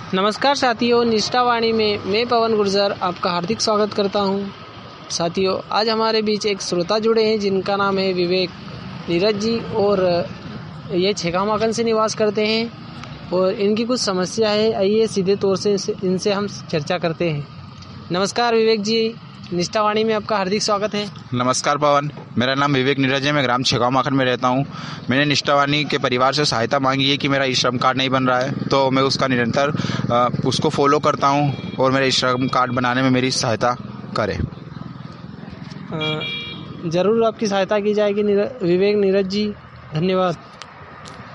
नमस्कार साथियों, निष्ठावाणी में मैं पवन गुर्जर आपका हार्दिक स्वागत करता हूं। साथियों, आज हमारे बीच एक श्रोता जुड़े हैं जिनका नाम है विवेक नीरज जी और ये छेकामाकन से निवास करते हैं और इनकी कुछ समस्या है। आइए सीधे तौर से इनसे हम चर्चा करते हैं। नमस्कार विवेक जी, निष्ठावाणी में आपका हार्दिक स्वागत है। नमस्कार पवन, मेरा नाम विवेक नीरज है। मैं ग्राम छेकामाकन में रहता हूँ। मैंने निष्ठावाणी के परिवार से सहायता मांगी है कि मेरा ई श्रम कार्ड नहीं बन रहा है, तो मैं उसका निरंतर उसको फॉलो करता हूँ और मेरे ई श्रम कार्ड बनाने में मेरी सहायता करें। ज़रूर आपकी सहायता की जाएगी विवेक नीरज जी, धन्यवाद।